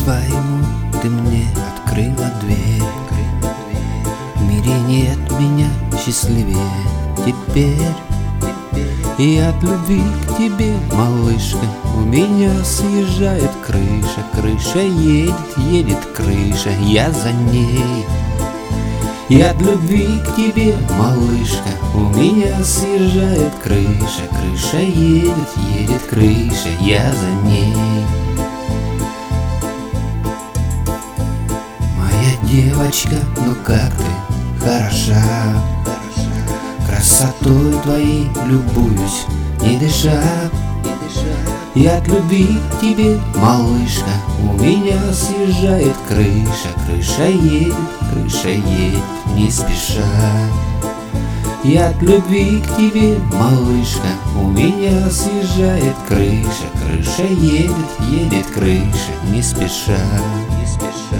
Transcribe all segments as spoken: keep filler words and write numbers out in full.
своему ты мне открыла дверь. В мире нет меня счастливее теперь. И от любви к тебе, малышка, у меня съезжает крыша. Крыша едет, едет крыша, я за ней. И от любви к тебе, малышка, у меня съезжает крыша. Крыша едет, едет крыша, я за ней. Моя девочка, ну как ты хороша. Красотой твоей любуюсь, не дыша. И от любви к тебе, малышка, у меня съезжает крыша. Крыша едет, крыша едет, не спеша. И от любви к тебе, малышка, у меня съезжает крыша. Крыша едет, едет крыша, не спеша, не спеша.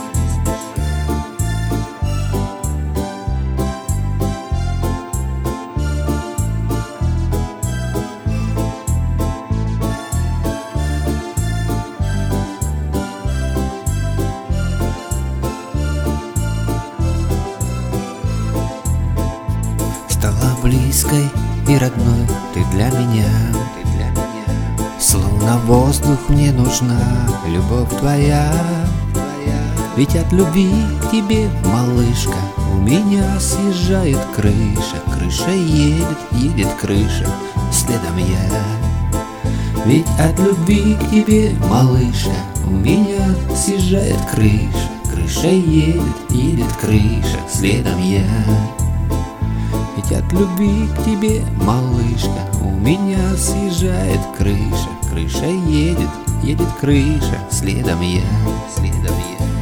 Стала близкой и родной ты для меня, ты для меня. Словно воздух мне нужна любовь твоя, твоя. Ведь от любви к тебе, малышка, у меня съезжает крыша. Крыша едет, едет крыша, следом я. Ведь от любви к тебе, малышка, у меня съезжает крыша. Крыша едет, едет крыша, следом я. Ведь от любви к тебе, малышка, у меня съезжает крыша. Крыша едет, едет крыша, следом я, следом я.